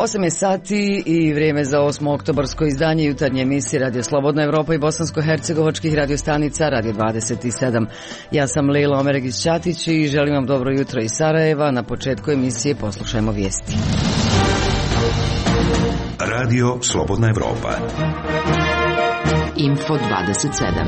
8 je sati i vrijeme za 8. oktobarsko izdanje jutarnje emisije Radio Slobodna Evropa i bosansko-hercegovačkih radiostanica Radio 27. Ja sam Lejla Omeregić-Ćatić i želim vam dobro jutro iz Sarajeva. Na početku emisije poslušajmo vijesti. Radio Slobodna Evropa. Info 27.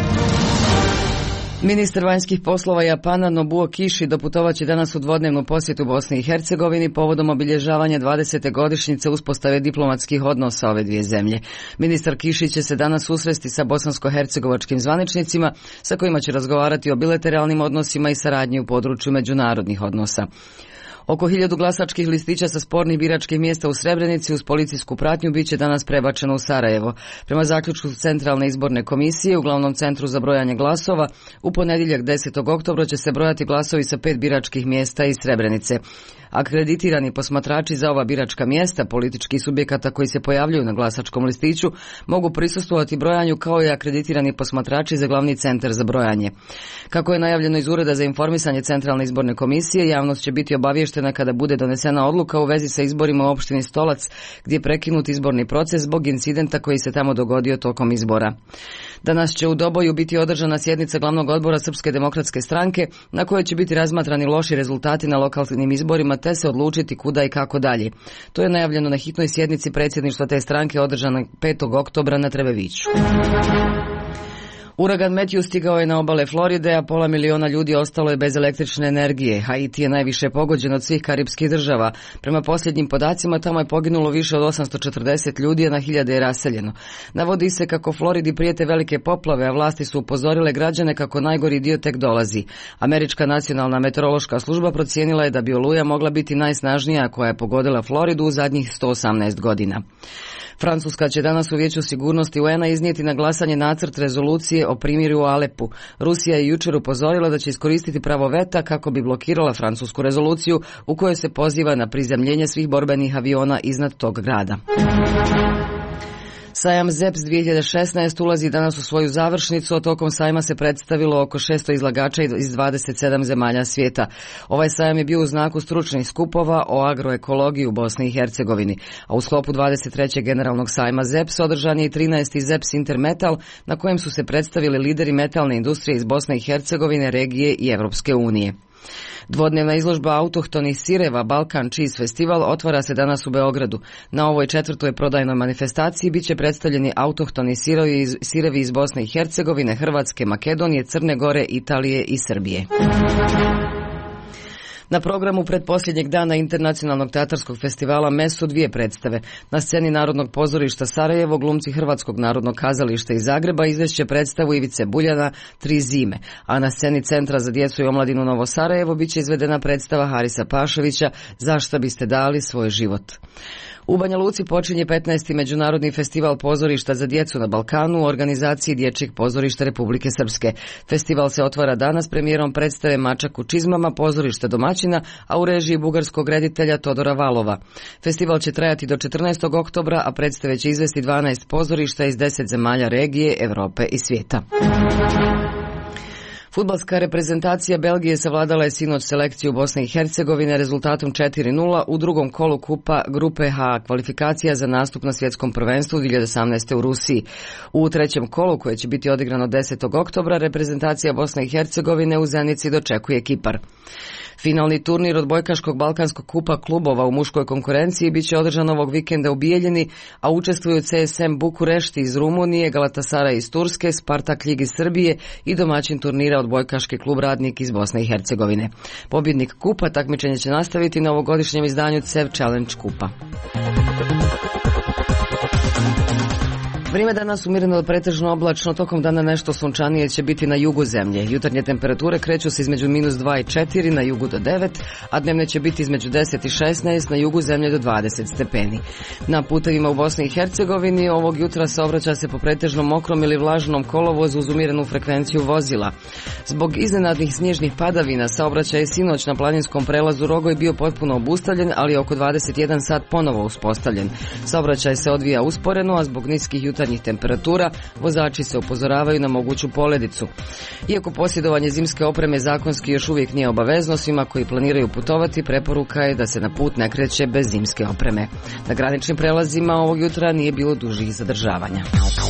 Ministar vanjskih poslova Japana Nobuo Kishi doputovaće danas u dvodnevnu posjetu Bosni i Hercegovini povodom obilježavanja 20. godišnjice uspostave diplomatskih odnosa ove dvije zemlje. Ministar Kishi će se danas susresti sa bosansko-hercegovačkim zvaničnicima sa kojima će razgovarati o bilateralnim odnosima i saradnji u području međunarodnih odnosa. Oko 1000 glasačkih listića sa spornih biračkih mjesta u Srebrenici uz policijsku pratnju bit će danas prebačeno u Sarajevo. Prema zaključku Centralne izborne komisije u glavnom centru za brojanje glasova, u ponedjeljak 10. oktobra će se brojati glasovi sa 5 biračkih mjesta iz Srebrenice. Akreditirani posmatrači za ova biračka mjesta političkih subjekata koji se pojavljuju na glasačkom listiću mogu prisustvovati brojanju kao i akreditirani posmatrači za glavni centar za brojanje. Kako je najavljeno iz Ureda za informisanje Centralne izborne komisije, javnost će biti obavještena kada bude donesena odluka u vezi sa izborima u opštini Stolac, gdje je prekinut izborni proces zbog incidenta koji se tamo dogodio tokom izbora. Danas će u Doboju biti održana sjednica glavnog odbora Srpske demokratske stranke na kojoj će biti razmatrani loši rezultati na lokalnim izborima te se odlučiti kuda i kako dalje. To je najavljeno na hitnoj sjednici predsjedništva te stranke održana 5. oktobra na Trebeviću. Uragan Matthew stigao je na obale Floride, a 500 miliona ljudi ostalo je bez električne energije. Haiti je najviše pogođen od svih karipskih država. Prema posljednjim podacima, tamo je poginulo više od 840 ljudi, a na hiljade je raseljeno. Navodi se kako Floridi prijete velike poplave, a vlasti su upozorile građane kako najgori dio tek dolazi. Američka nacionalna meteorološka služba procijenila je da bi oluja mogla biti najsnažnija koja je pogodila Floridu u zadnjih 118 godina. Francuska će danas u Vijeću sigurnosti UN-a iznijeti na glasanje nacrt rezolucije o primirju u Alepu. Rusija je jučer upozorila da će iskoristiti pravo veta kako bi blokirala francusku rezoluciju u kojoj se poziva na prizemljenje svih borbenih aviona iznad tog grada. Sajam ZEPS 2016 ulazi danas u svoju završnicu, a tokom sajma se predstavilo oko 600 izlagača iz 27 zemalja svijeta. Ovaj sajam je bio u znaku stručnih skupova o agroekologiji u Bosni i Hercegovini, a u sklopu 23. generalnog sajma ZEPS održan je i 13. ZEPS Intermetal, na kojem su se predstavili lideri metalne industrije iz Bosne i Hercegovine, regije i Evropske unije. Dvodnevna izložba autohtonih sireva Balkan Cheese Festival otvara se danas u Beogradu. Na ovoj 4. prodajnoj manifestaciji biće predstavljeni autohtoni sirevi iz Bosne i Hercegovine, Hrvatske, Makedonije, Crne Gore, Italije i Srbije. Na programu pretposljednjeg dana Internacionalnog teatarskog festivala MES su dvije predstave. Na sceni Narodnog pozorišta Sarajevo glumci Hrvatskog narodnog kazališta iz Zagreba izvešće predstavu Ivice Buljana Tri zime, a na sceni Centra za djecu i omladinu Novo Sarajevo biće izvedena predstava Harisa Paševića Zašta biste dali svoj život. U Banja Luci počinje 15. Međunarodni festival pozorišta za djecu na Balkanu u organizaciji Dječjeg pozorišta Republike Srpske. Festival se otvara danas premijerom predstave Mačak u čizmama pozorišta domaćina, a u režiji bugarskog reditelja Todora Valova. Festival će trajati do 14. oktobra, a predstave će izvesti 12 pozorišta iz 10 zemalja regije, Europe i svijeta. Fudbalska reprezentacija Belgije savladala je sinoć selekciju Bosne i Hercegovine rezultatom 4:0 u drugom kolu kupa grupe H, kvalifikacija za nastup na svjetskom prvenstvu 2018. u Rusiji. U trećem kolu, koje će biti odigrano 10. oktobra, reprezentacija Bosne i Hercegovine u Zenici dočekuje Kipar. Finalni turnir odbojkaškog balkanskog kupa klubova u muškoj konkurenciji biće održan ovog vikenda u Bijeljini, a učestvuju CSM Bukurešti iz Rumunije, Galatasaray iz Turske, Spartak Ljig iz Srbije i domaćin turnira odbojkaški klub Radnik iz Bosne i Hercegovine. Pobjednik kupa takmičenje će nastaviti na ovogodišnjem izdanju CEV Challenge kupa. Vrijeme danas umjereno do pretežno oblačno, tokom dana nešto sunčanije će biti na jugu zemlje. Jutarnje temperature kreću se između -2 i 4, na jugu do 9, a dnevne će biti između 10 i 16, na jugu zemlje do 20 stepeni. Na putevima u Bosni i Hercegovini ovog jutra saobraća se po pretežno mokrom ili vlažnom kolovozu uz umjerenu frekvenciju vozila. Zbog iznenadnih snježnih padavina saobraćaj je sinoć na planinskom prelazu Rogoj bio potpuno obustavljen, ali je oko 21 sat ponovo uspostavljen. Saobraćaj se odvija usporeno, a zbog niskih jutarnjih jutarnjih temperatura, vozači se upozoravaju na moguću poledicu. Iako posjedovanje zimske opreme zakonski još uvijek nije obavezno, svima koji planiraju putovati preporuka je da se na put ne kreće bez zimske opreme. Na graničnim prelazima ovog jutra nije bilo dužih zadržavanja.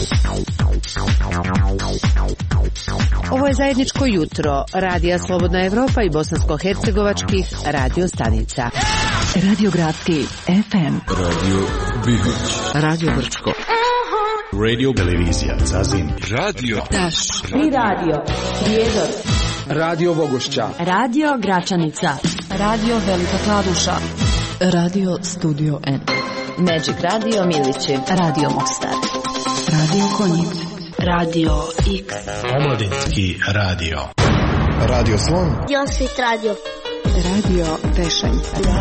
Ovo je zajedničko jutro Radija Slobodna Evropa i bosansko-hercegovačkih radio stanica. Radio Gradski FM, Radio Bihać, Radio Brčko, Radio Televizija Zazin, Radio Taš, Tri radio, Prijedor, Radio Vogošća, Radio Gračanica, Radio Velika Kladuša, Radio Studio N, Magic Radio Milići, Radio Mostar, Radio Konjic, Radio X, Omladinski radio, Radio Slon, Josvit radio, Radio Tešanj,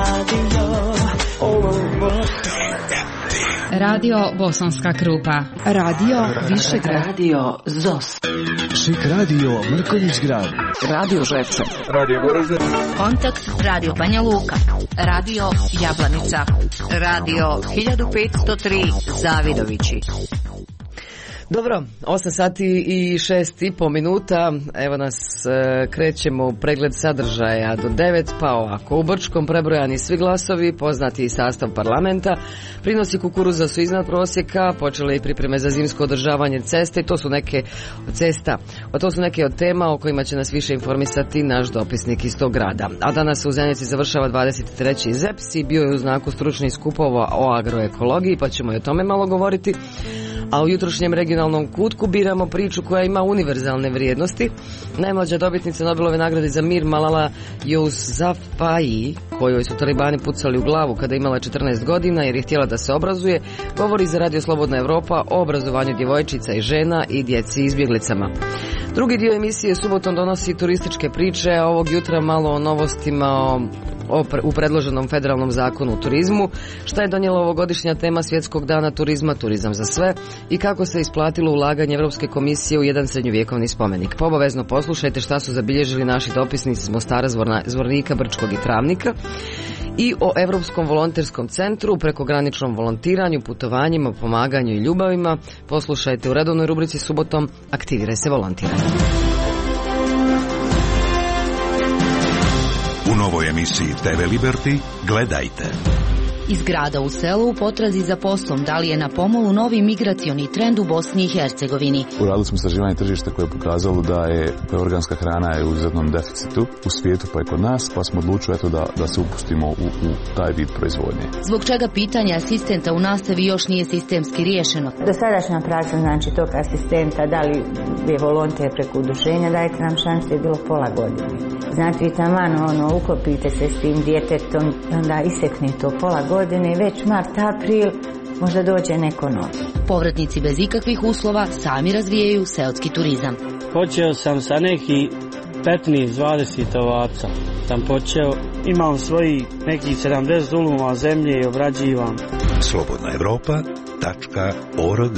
Radio Bosanska Krupa, Radio Višegrad, Radio ZOS, Šik Radio Mrkonjić Grad, Radio Žepče, Radio Goražde, Kontakt Radio Banja Luka, Radio Jablanica, Radio 1503 Zavidovići. Dobro, 8 sati i 6,5 minuta, evo nas krećemo u pregled sadržaja do 9, pa ovako, u Brčkom prebrojani svi glasovi, poznati i sastav parlamenta, prinosi kukuruza su iznad prosjeka, počele i pripreme za zimsko održavanje ceste, to su neke od tema o kojima će nas više informisati naš dopisnik iz tog grada. A danas u Zenici završava 23. ZEPS i bio je u znaku stručnih skupova o agroekologiji, pa ćemo i o tome malo govoriti. A u jutrošnjem regionalnom kutku biramo priču koja ima univerzalne vrijednosti. Najmlađa dobitnica Nobelove nagrade za mir Malala Yousafzai, kojoj su talibani pucali u glavu kada je imala 14 godina jer je htjela da se obrazuje, govori za Radio Slobodna Evropa o obrazovanju djevojčica i žena i djeci izbjeglicama. Drugi dio emisije subotom donosi turističke priče, a ovog jutra malo o novostima u predloženom federalnom zakonu o turizmu, šta je donijela ovogodišnja tema Svjetskog dana turizma, turizam za sve, i kako se isplatilo ulaganje Europske komisije u jedan srednjovjekovni spomenik. Pa obavezno poslušajte šta su zabilježili naši dopisnici iz Mostara, Zvornika, Brčkog i Travnika, i o Europskom volonterskom centru, prekograničnom volontiranju, putovanjima, pomaganju i ljubavima. Poslušajte u redovnoj rubrici subotom Aktiviraj se volontiranje. U novoj emisiji TV Liberty gledajte. Iz grada u selu u potrazi za poslom, da li je na pomolu novi migracioni trend u Bosni i Hercegovini. Uradili smo istraživanje tržišta koje je pokazalo da je organska hrana je u izuzetnom deficitu u svijetu pa i kod nas, pa smo odlučili da se upustimo u taj vid proizvodnje. Zbog čega pitanje asistenta u nastavi još nije sistemski riješeno. Dosadašnja praksa, znači tog asistenta, da li je volonter preko udruženja, dajte nam šansu, je bilo pola godine. Znači taman uklopite se s tim djetetom, onda isekne to pola godine, već mart, april, možda dođe neko novi. Povratnici bez ikakvih uslova sami razvijaju seoski turizam. Počeo sam sa neki 15-20 ovaca. Sam počeo, imam svoji nekih 70 duluma zemlje i obrađivam. slobodnaevropa.org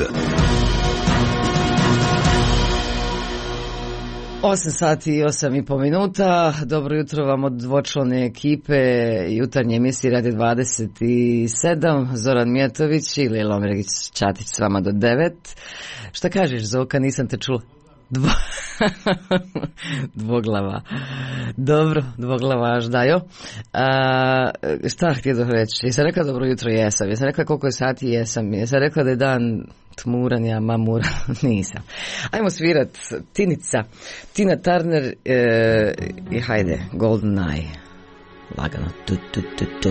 8 sati i 8,5 minuta. Dobro jutro vam od dvočlane ekipe jutarnje emisije Radio 27. Zoran Mijatović i Lila Omeragić-Čatić s vama do 9. Šta kažeš, Zoka, nisam te čula? Dvoglava. Dobro, dvoglava Aždajo. Šta htio da reći? Jesam rekla dobro jutro? Jesam. Jesam rekla koliko je sati? Jesam. Jesam rekla da je dan tmuran, ja mamuran? Nisam. Ajmo svirat Tinica, Tina Turner i hajde, Golden Eye. Lagano. Tu, tu, tu, tu.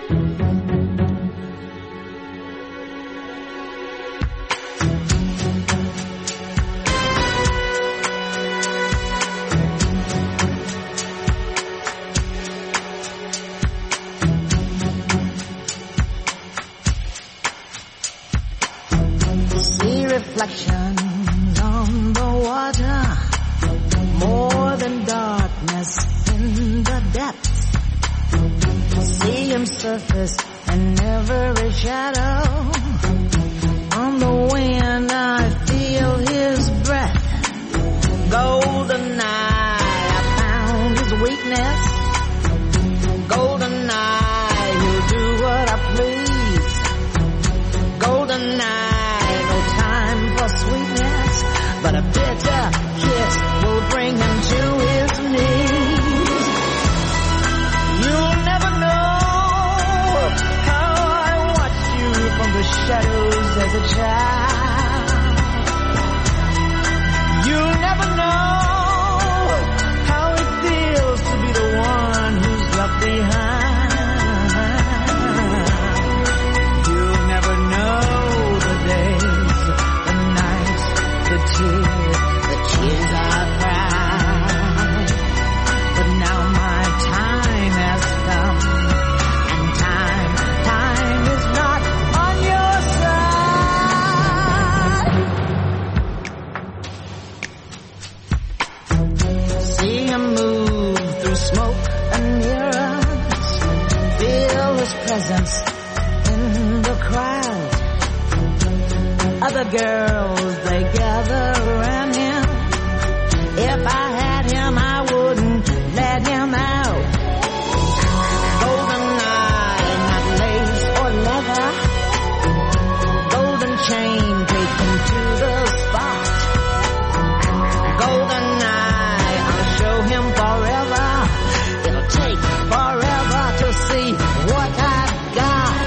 Reflections on the water, more than darkness in the depths. See him surface in every shadow. On the wind I feel his breath. Golden eye, I found his weakness. Golden eye, he'll do what I please. Golden eye, no time but a bitter kiss will bring him to his knees. You'll never know how I watched you from the shadows as a child. You'll never know how it feels to be the one who's left behind. You'll never know the days, the nights, the tears I cried. But now my time has come, and time is not on your side. See him move through smoke and mirrors, feel his presence in the crowd. Other girls, they gather around him. If I had him, I wouldn't let him out. Golden eye, not lace or leather. Golden chain taken to the spot. Golden eye, I'll show him forever. It'll take forever to see what I've got.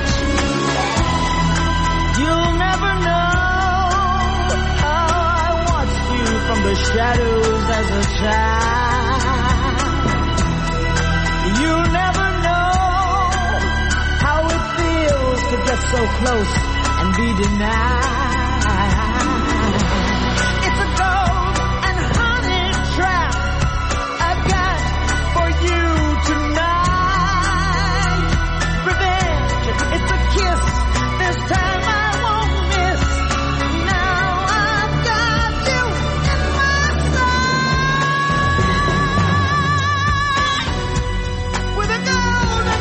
You'll never know how I watched you from the shadows as a child. You'll never know how it feels to get so close and be denied. It's a gold and honey trap I've got for you tonight. Revenge, it's a kiss, this time I won't miss. Now I've got you in my sight. With a golden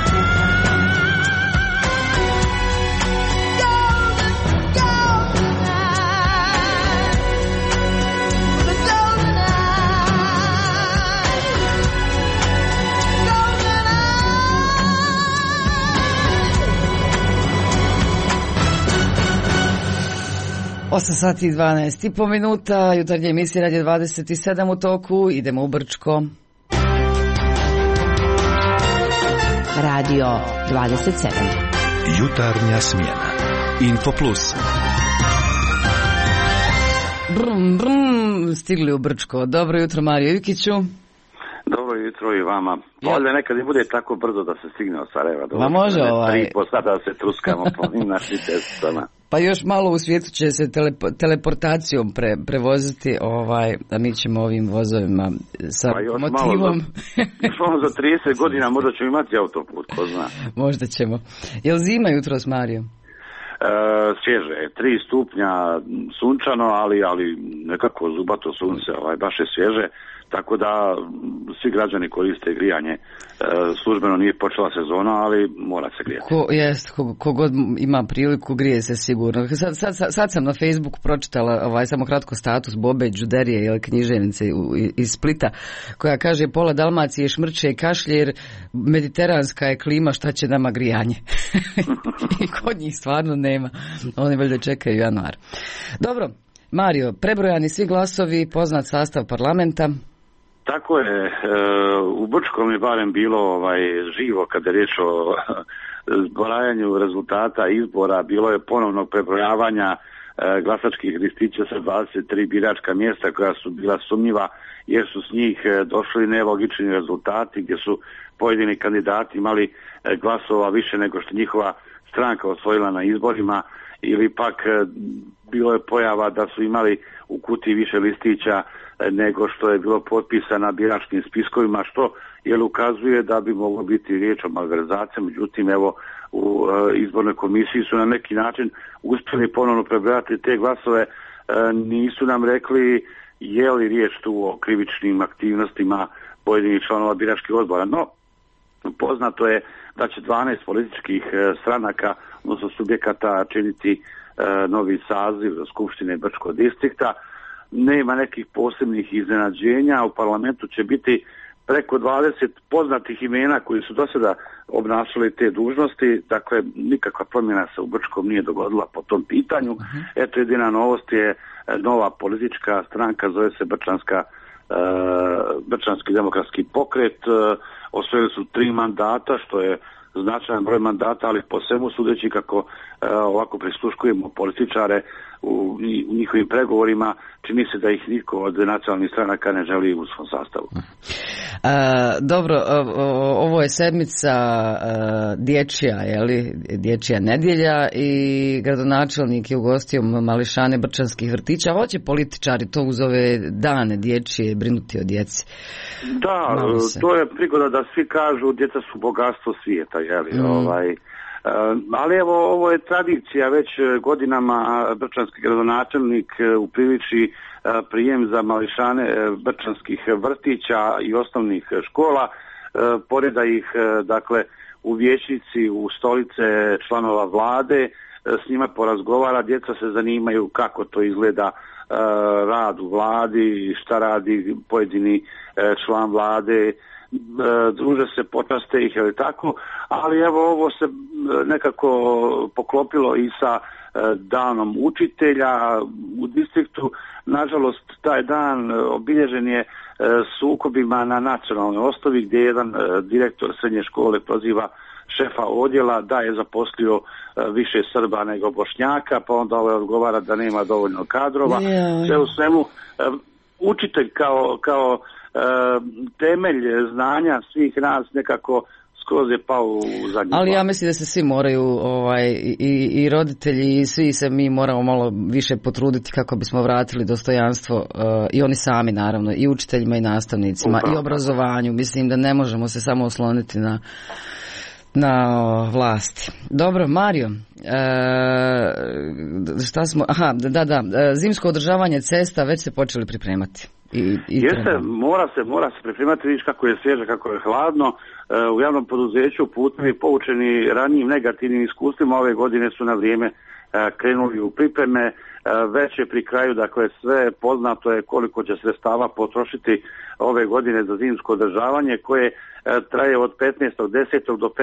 Osam sati i 12,5 minuta, jutarnje emisije Radio 27 u toku, idemo u Brčko. Radio 27. Jutarnja smjena. Info Plus. Brum, brum, stigli u Brčko. Dobro jutro, Mario Jukiću. Dobro jutro i vama. Ovdje nekad i bude tako brzo da se stigne od Sarajeva. Ma može ovaj. 3,5 sata da se truskamo po njim našim cestama. Pa još malo u svijetu će se teleportacijom prevoziti, a mi ćemo ovim vozovima sa motivom. Još malo za 30 godina možda ćemo imati autoput, ko zna. Možda ćemo. Jel zima jutros, Mario? Svježe, 3 stupnja sunčano, ali nekako zubato sunce, baš je svježe. Tako da svi građani koriste grijanje. Službeno nije počela sezona, ali mora se grijati. Kogod ima priliku grije se sigurno. Sad sam na Facebooku pročitala samo kratko status Bobe Đuderije ili književnice iz Splita, koja kaže pola Dalmacije šmrče i kašlje jer mediteranska je klima, šta će nama grijanje. I kod njih stvarno nema. Oni valjda čekaju januar. Dobro, Mario, prebrojani svi glasovi, poznat sastav parlamenta. Tako je, u Brčkom je barem bilo živo kada je riječ o zbrajanju rezultata izbora, bilo je ponovnog prebrojavanja glasačkih listića sa 23 biračka mjesta koja su bila sumnjiva jer su s njih došli nelogični rezultati gdje su pojedini kandidati imali glasova više nego što njihova stranka osvojila na izborima ili pak bilo je pojava da su imali u kutiji više listića nego što je bilo potpisano na biračkim spiskovima, što ukazuje da bi moglo biti riječ o malverzaciji. Međutim, evo, u izbornoj komisiji su na neki način uspjeli ponovno prebrojati te glasove. Nisu nam rekli je li riječ tu o krivičnim aktivnostima pojedinih članova biračkih odbora. No, poznato je da će 12 političkih stranaka, odnosno subjekata, činiti novi saziv Skupštine Brčkog distrikta. Nema nekih posebnih iznenađenja, u parlamentu će biti preko 20 poznatih imena koji su do sada obnašali te dužnosti, dakle nikakva promjena se u Brčkom nije dogodila po tom pitanju. Eto, jedina novost je nova politička stranka, zove se Brčanski demokratski pokret, osvojili su 3 mandata, što je značajan broj mandata, ali po svemu sudeći kako ovako prisluškujemo političare u njihovim pregovorima, čini se da ih niko od nacionalnih stranaka ne želi u svom sastavu. Dobro, ovo je sedmica dječja, dječja nedjelja i gradonačelnik je ugostio mališane brčanskih vrtića. Hoće političari to uz ove dane dječje brinuti o djeci? Da, to je prigoda da svi kažu djeca su bogatstvo svijeta, ali evo, ovo je tradicija već godinama. Brčanski gradonačelnik upriliči prijem za mališane brčanskih vrtića i osnovnih škola, poreda ih dakle u vijećnici, u stolice članova vlade, s njima porazgovara, djeca se zanimaju kako to izgleda rad u vladi, šta radi pojedini član vlade, druže se, počaste ih, tako, ali evo ovo se nekako poklopilo i sa danom učitelja u distriktu. Nažalost, taj dan obilježen je sukobima na nacionalnoj osnovi, gdje jedan direktor srednje škole proziva šefa odjela da je zaposlio više Srba nego Bošnjaka, pa onda odgovara da nema dovoljno kadrova. Sve u svemu, učitelj kao temelj znanja svih nas nekako skroz je pao u zadnji plan. Ali ja mislim da se svi moraju, i roditelji i svi se mi moramo malo više potruditi kako bismo vratili dostojanstvo, i oni sami naravno, i učiteljima i nastavnicima. Upravo. I obrazovanju. Mislim da ne možemo se samo osloniti na vlasti. Dobro, Mario, šta smo, zimsko održavanje cesta već se počeli pripremati. Jeste, mora se pripremati, vidiš kako je svježe, kako je hladno. U javnom poduzeću putevi poučeni ranijim negativnim iskustvima ove godine su na vrijeme krenuli u pripreme. Već je pri kraju, dakle sve poznato je koliko će sredstava potrošiti ove godine za zimsko održavanje, koje traje od 15.10. do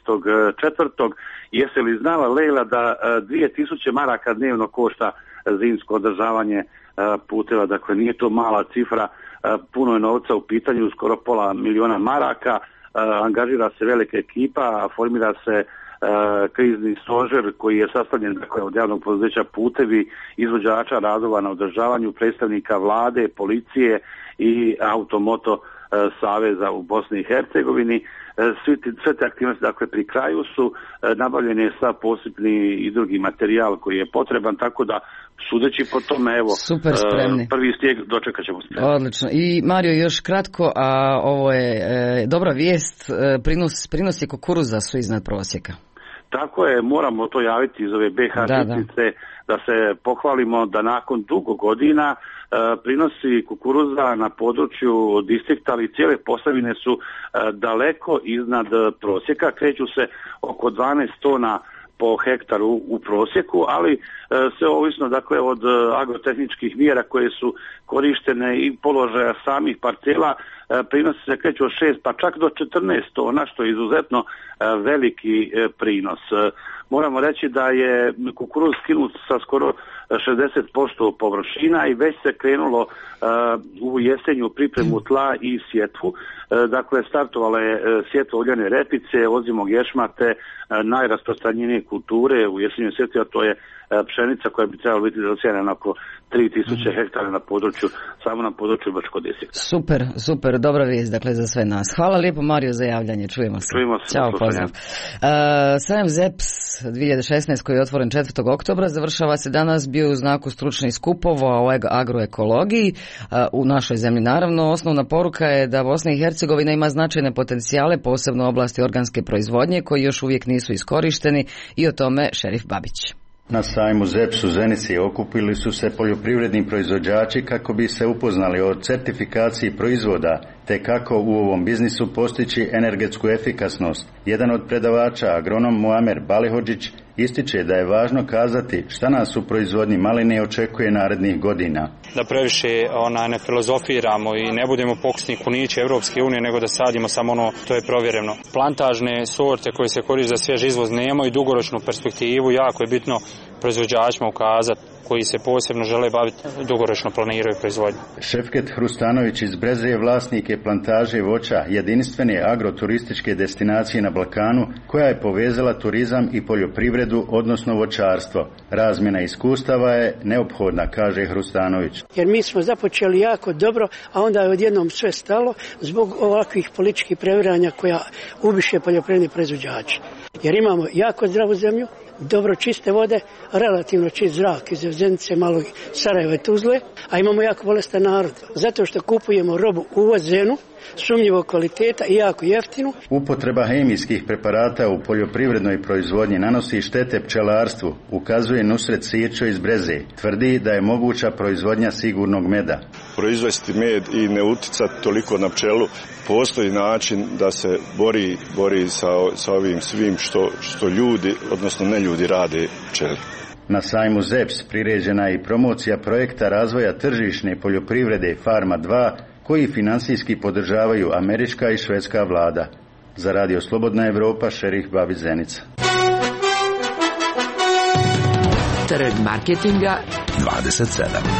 15.4. Jesi li znala, Lejla, da 2000 maraka dnevno košta zimsko održavanje puteva? Dakle, nije to mala cifra, puno je novca u pitanju, skoro $500,000 maraka, angažira se velika ekipa, formira se krizni stožer koji je sastavljen, dakle, od javnog poduzeća Putevi, izvođača radova na održavanju, predstavnika vlade, policije i Automoto saveza u Bosni i Hercegovini. Sve te aktivnosti, dakle, pri kraju su, nabavljen je sav posebni i drugi materijal koji je potreban, tako da, sudeći po tome, evo, super spremni. Prvi stijeg dočekat ćemo spremni. Odlično. I Mario, još kratko, a ovo je dobra vijest, prinosi kukuruza su iznad prosjeka. Tako je, moramo to javiti iz ove BH Žitnice, da se pohvalimo da nakon dugo godina prinosi kukuruza na području distrikta, ali cijele Posavine su daleko iznad prosjeka, kreću se oko 12 tona po hektaru u prosjeku, ali sve ovisno, dakle, od agrotehničkih mjera koje su korištene i položaja samih parcela, prinosi se kreću od 6 pa čak do 14 tona, što je izuzetno veliki prinos. Moramo reći da je kukuruz skinut sa skoro 60% površina i već se krenulo u jesenju pripremu tla i sjetvu. Dakle, startovala je sjetva uljane repice, ozimog ječma, te najrasprostranjenije kulture u jesenju sjetvi, a to je pšenica koja bi trebala biti zasijana oko 3000 hektara na području, samo na području Brčkog distrikta. Super, dobra vijest, dakle, za sve nas. Hvala lijepo, Mario, za javljanje. Čujemo se. Ćao, pozdrav. Sajam ZEPS 2016 koji je otvoren 4. oktobra završava se danas, bio u znaku stručnih skupova o agroekologiji u našoj zemlji. Naravno, osnovna poruka je da Bosna i Hercegovina ima značajne potencijale, posebno u oblasti organske proizvodnje, koji još uvijek nisu iskorišteni, i o tome šerif Babić. Na sajmu ZEPS u Zenici okupili su se poljoprivredni proizvođači kako bi se upoznali o certifikaciji proizvoda te kako u ovom biznisu postići energetsku efikasnost. Jedan od predavača, agronom Muamer Balihodžić, ističe da je važno kazati šta nas u proizvodnji maline očekuje narednih godina. Da previše ne filozofiramo i ne budemo pokusni kunići Evropske unije, nego da sadimo samo ono to je provjereno. Plantažne sorte koje se koriste za svjež izvoz nemaju dugoročnu perspektivu, jako je bitno proizvođačima ukazati koji se posebno žele baviti, dugoročno planiraju proizvodnju. Šefket Hrustanović iz Breze je vlasnik plantaže voća, jedinstvene agroturističke destinacije na Balkanu, koja je povezala turizam i poljoprivredu, odnosno voćarstvo. Razmjena iskustava je neophodna, kaže Hrustanović. Jer mi smo započeli jako dobro, a onda je odjednom sve stalo zbog ovakvih političkih previranja koja ubiše poljoprivredni proizvođači. Jer imamo jako zdravu zemlju, dobro čiste vode, relativno čist zrak iz Zenice, malo Sarajeva i Tuzle, a imamo jako bolestan narod. Zato što kupujemo robu uvozenu, sumnjivog kvaliteta i jako jeftinu. Upotreba hemijskih preparata u poljoprivrednoj proizvodnji nanosi štete pčelarstvu, ukazuje Nusret Sirčo iz Breze. Tvrdi da je moguća proizvodnja sigurnog meda. Proizvesti med i ne uticati toliko na pčelu, postoji način da se bori sa ovim svim što ljudi, odnosno ne ljudi, rade pčeli. Na sajmu ZEPS priređena je i promocija projekta razvoja tržišne poljoprivrede Farma 2, koji finansijski podržavaju američka i švedska vlada. Za Radio Slobodna Evropa, Šerih Babić, Zenica. Trg marketinga 27.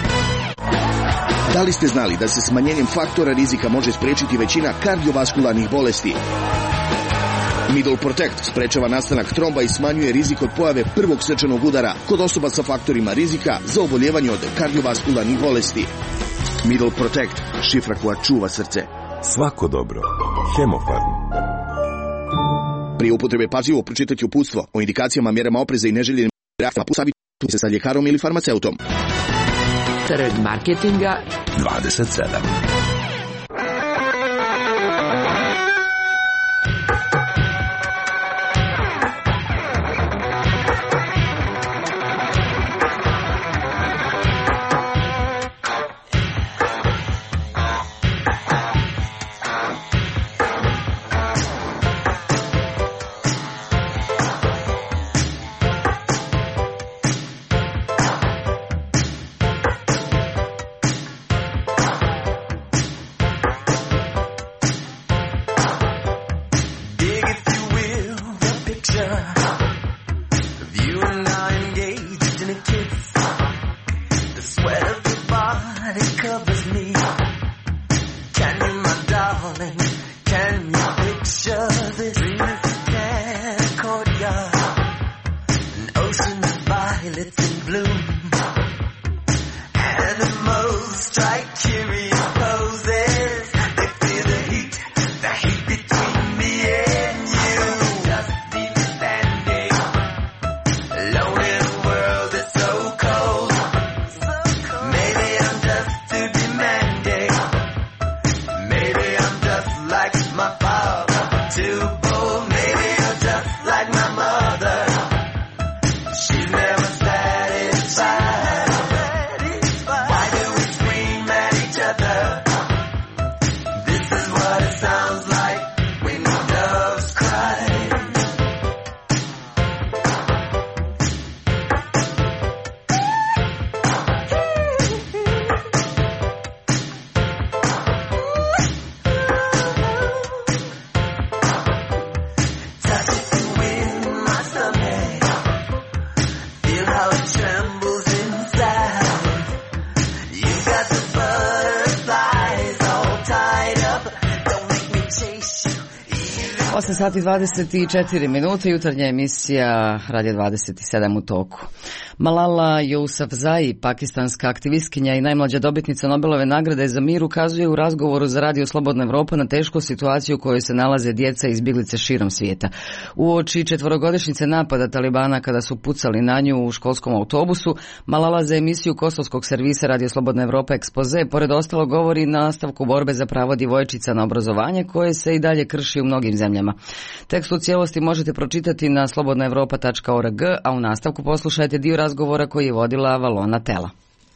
Da li ste znali da se smanjenjem faktora rizika može spriječiti većina kardiovaskularnih bolesti? Middle Protect sprečava nastanak tromba i smanjuje rizik od pojave prvog srčanog udara kod osoba sa faktorima rizika za oboljevanje od kardiovaskularnih bolesti. Middle Protect, šifra koja čuva srce. Svako dobro. Hemofarm. Prije upotrebe pažljivo pročitati uputstvo o indikacijama, mjerama opreza i neželjenim reakcijama. Savjetujte se sa ljekarom ili farmaceutom. Trg marketinga 27. Trembles inside. You got the butterflies all tied up. Don't make me chase you. 8 sati 24 minute, jutarnja emisija Radio 27 u toku. Malala Yousafzai, pakistanska aktivistkinja i najmlađa dobitnica Nobelove nagrade za mir, ukazuje u razgovoru za Radio Slobodna Evropa na tešku situaciju u kojoj se nalaze djeca i izbjeglice širom svijeta. Uoči 4-godišnjice napada Talibana kada su pucali na nju u školskom autobusu, Malala za emisiju kosovskog servisa Radio Slobodna Evropa Ekspoze pored ostalo govori na nastavku borbe za pravo djevojčica na obrazovanje koje se i dalje krši u mnogim zemljama. Tekst u cijelosti možete pročitati na slobodnaevropa.org, a u nastavku poslušajte dio razgovora koji je vodila Valona Tela.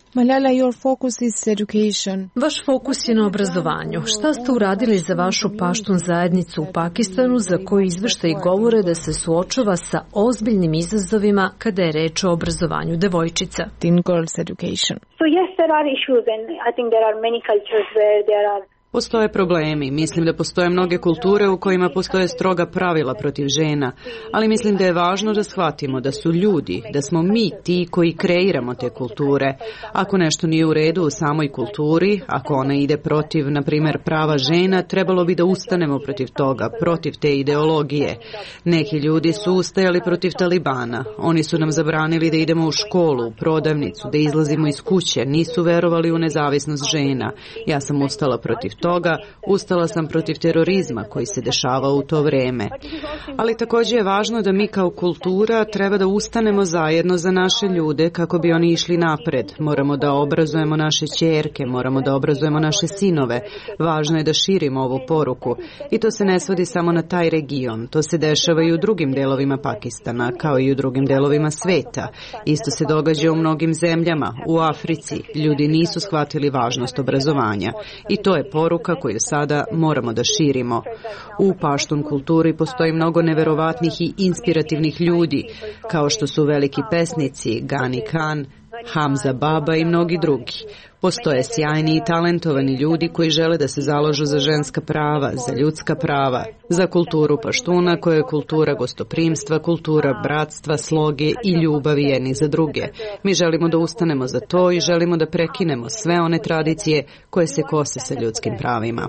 Malala, your focus is education. Vaš fokus je na obrazovanju. Šta ste uradili za vašu paštun zajednicu u Pakistanu za koju izveštaji govore da se suočava sa ozbiljnim izazovima kada je reč o obrazovanju devojčica? In girls education. So yes, there are issues and I think there are many cultures where there are. Postoje problemi. Mislim da postoje mnoge kulture u kojima postoje stroga pravila protiv žena, ali mislim da je važno da shvatimo da su ljudi, da smo mi ti koji kreiramo te kulture. Ako nešto nije u redu u samoj kulturi, ako ona ide protiv, na primjer, prava žena, trebalo bi da ustanemo protiv toga, protiv te ideologije. Neki ljudi su ustajali protiv Talibana. Oni su nam zabranili da idemo u školu, u prodavnicu, da izlazimo iz kuće, nisu verovali u nezavisnost žena. Ja sam ustala protiv toga, ustala sam protiv terorizma koji se dešavao u to vreme. Ali također je važno da mi kao kultura treba da ustanemo zajedno za naše ljude kako bi oni išli napred. Moramo da obrazujemo naše ćerke, moramo da obrazujemo naše sinove. Važno je da širimo ovu poruku. I to se ne svodi samo na taj region. To se dešava i u drugim delovima Pakistana, kao i u drugim delovima sveta. Isto se događa u mnogim zemljama, u Africi. Ljudi nisu shvatili važnost obrazovanja. I to je poruka koju sada moramo da širimo. U paštun kulturi postoji mnogo neverovatnih i inspirativnih ljudi, kao što su veliki pesnici Ghani Khan, Hamza Baba i mnogi drugi. Postoje sjajni i talentovani ljudi koji žele da se založu za ženska prava, za ljudska prava, za kulturu paštuna koja je kultura gostoprimstva, kultura bratstva, sloge i ljubavi jedni za druge. Mi želimo da ustanemo za to i želimo da prekinemo sve one tradicije koje se kose sa ljudskim pravima.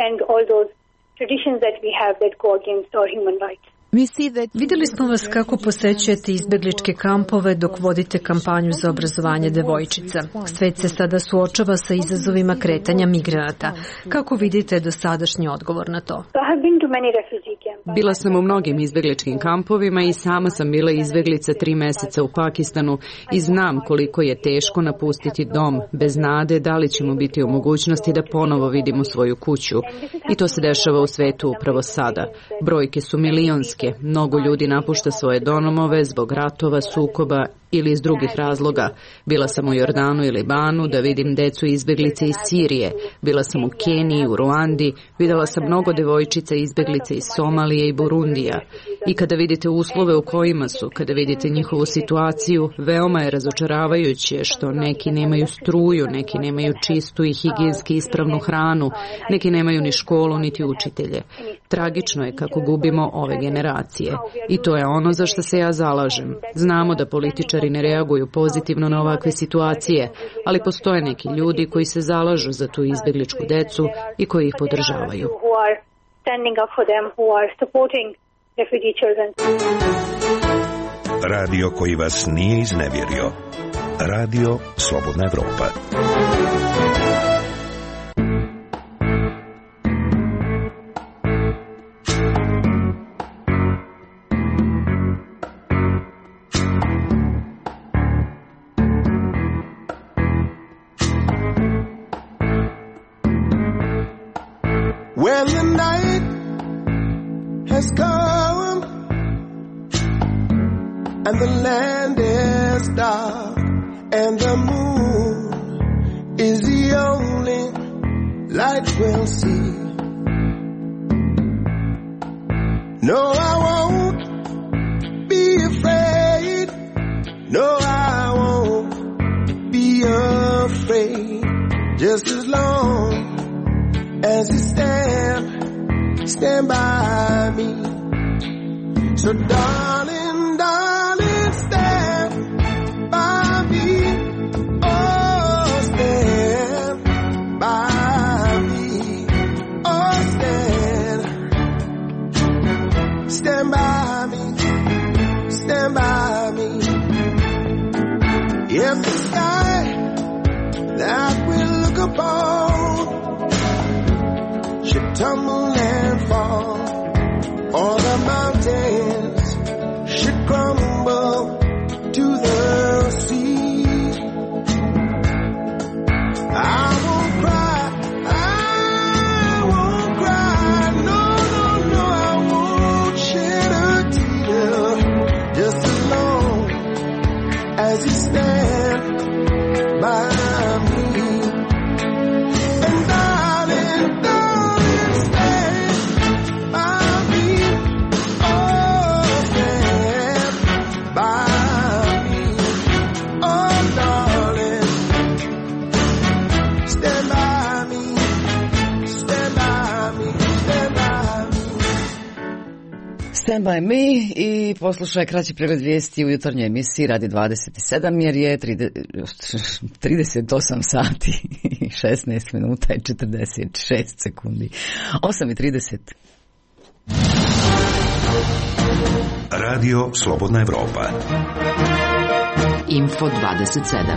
Vidjeli smo vas kako posećujete izbegličke kampove dok vodite kampanju za obrazovanje devojčica. Svet se sada suočava sa izazovima kretanja migranata. Kako vidite dosadašnji odgovor na to? Bila sam u mnogim izbegličkim kampovima i sama sam bila izbeglica 3 meseca u Pakistanu i znam koliko je teško napustiti dom bez nade da li ćemo biti u mogućnosti da ponovo vidimo svoju kuću. I to se dešava u svetu upravo sada. Brojke su milionske. Mnogo ljudi napušta svoje domove zbog ratova, sukoba ili iz drugih razloga. Bila sam u Jordanu i Libanu da vidim decu izbeglice iz Sirije. Bila sam u Keniji, u Ruandi. Videla sam mnogo devojčica izbeglice iz Somalije i Burundija. I kada vidite uslove u kojima su, kada vidite njihovu situaciju, veoma je razočaravajuće što neki nemaju struju, neki nemaju čistu i higijenski ispravnu hranu, neki nemaju ni školu, niti učitelje. Tragično je kako gubimo ove generacije. I to je ono za što se ja zalažem. Znamo da političari ne reaguju pozitivno na ovakve situacije, ali postoje neki ljudi koji se zalažu za tu izbegličku decu i koji ih podržavaju. Radio koji vas nije iznevjerio. Radio Slobodna Evropa. When the night has come and the land is dark and the moon is the only light we'll see. No, I won't be afraid. No, I won't be afraid. Just as long as you stand by me. So darling, darling, stand by me. Oh, stand by me. Oh, stand by me. Stand by me. Yes, the sky that we look upon should tumble and fall, or the mountains should crumble to the sea. I won't cry, no, no, no, I won't shed a tear, just as long as you stand by Stand by me i poslušaj kraći pregled vijesti u jutarnjoj emisiji radi 27 jer je 38 sati i 16 minuta i 46 sekundi. 8:30. Radio Slobodna Evropa. Info 27.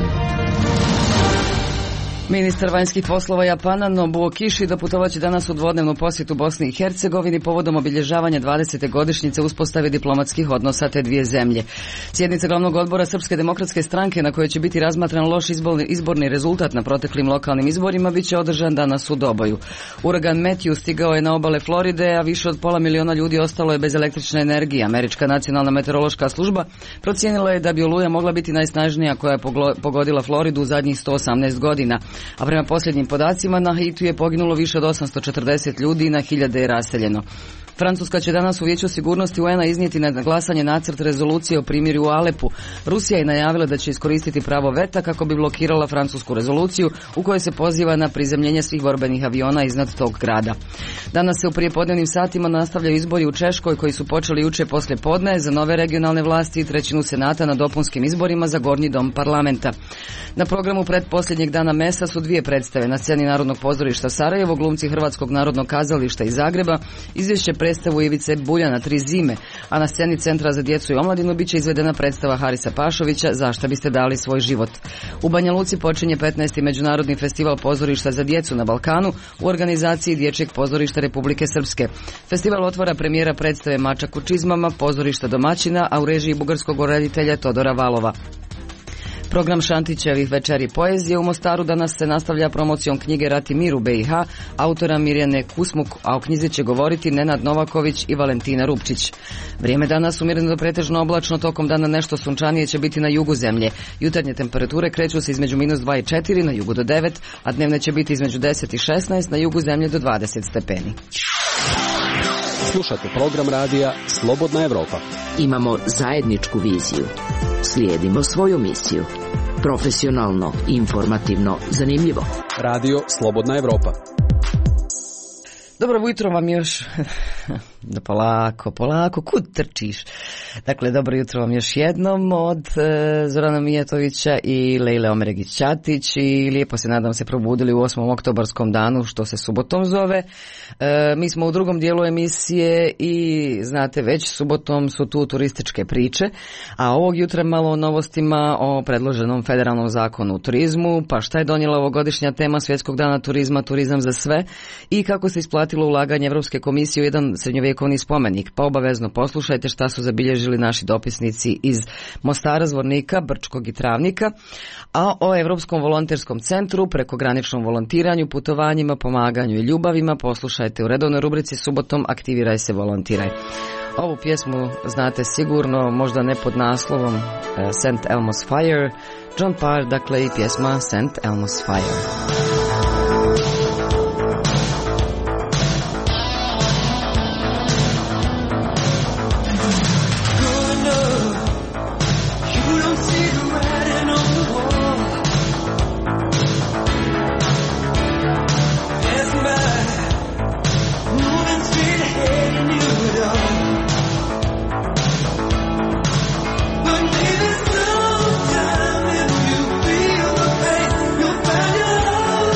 Ministar vanjskih poslova Japana Nobuo Kishi doputovaće danas u dvodnevnu posjetu Bosni i Hercegovini povodom obilježavanja 20. godišnjice uspostave diplomatskih odnosa te dvije zemlje. Sjednica glavnog odbora Srpske demokratske stranke na kojoj će biti razmatran loš izborni rezultat na proteklim lokalnim izborima bit će održan danas u Doboju. Uragan Matthew stigao je na obale Floride, a više od 500.000 ljudi ostalo je bez električne energije. Američka nacionalna meteorološka služba procijenila je da bi oluja mogla biti najsnažnija koja je pogodila Floridu u zadnjih 118 godina. A prema posljednjim podacima na Haitiu je poginulo više od 840 ljudi i na hiljade je raseljeno. Francuska će danas u Vijeću sigurnosti UN-a iznijeti na glasanje nacrt rezolucije o primirju u Alepu. Rusija je najavila da će iskoristiti pravo veta kako bi blokirala francusku rezoluciju u kojoj se poziva na prizemljenje svih borbenih aviona iznad tog grada. Danas se u prijepodnevnim satima nastavljaju izbori u Češkoj koji su počeli jučer poslije podne za nove regionalne vlasti i trećinu senata na dopunskim izborima za gornji dom parlamenta. Na programu pretposljednjeg dana mesa su dvije predstave. Na sceni Narodnog pozorišta Sarajevo glumci Hrvatskog narodnog kazališta iz Zagreba izvješće predstavu Ivice Buljana 3 zime, a na sceni Centra za djecu i omladinu bit će izvedena predstava Harisa Pašovića Zašta biste dali svoj život. U Banja Luci počinje 15. Međunarodni festival pozorišta za djecu na Balkanu u organizaciji Dječjeg pozorišta Republike Srpske. Festival otvara premijera predstave Mačak u čizmama, pozorišta domaćina, a u režiji bugarskog reditelja Todora Valova. Program Šantićevih večeri poezije u Mostaru danas se nastavlja promocijom knjige Rat i mir u BiH, autora Mirjane Kusmuk, a o knjizi će govoriti Nenad Novaković i Valentina Rupčić. Vrijeme danas umjereno do pretežno oblačno, tokom dana nešto sunčanije će biti na jugu zemlje. Jutarnje temperature kreću se između -2 i 4, na jugu do 9, a dnevne će biti između 10 i 16, na jugu zemlje do 20 stepeni. Slušate program radija Slobodna Evropa. Imamo zajedničku viziju. Slijedimo svoju misiju. Profesionalno, informativno, zanimljivo. Radio Slobodna Evropa. Dobro jutro vam još, da polako, kud trčiš? Dakle, dobro jutro vam još jednom od Zorana Mijatovića i Lejle Omeregić-Ćatić i lijepo se nadam se probudili u 8. oktobarskom danu, što se subotom zove. Mi smo u drugom dijelu emisije i znate već subotom su tu turističke priče, a ovog jutra malo o novostima o predloženom federalnom zakonu o turizmu, pa šta je donijela ovogodišnja tema Svjetskog dana turizma, turizam za sve i kako se isplatilo ulaganje Evropske komisije u jedan srednjovjekovni spomenik. Pa obavezno poslušajte šta su zabilježili naši dopisnici iz Mostara, Zvornika, Brčkog i Travnika, a o Evropskom volonterskom centru, prekograničnom volontiranju, putovanjima, pomaganju i ljubavima poslušajte u redovnoj rubrici subotom Aktiviraj se, volontiraj. Ovu pjesmu znate sigurno, možda ne pod naslovom St. Elmo's Fire, John Parr, dakle i pjesma St. Elmo's Fire. You'll find your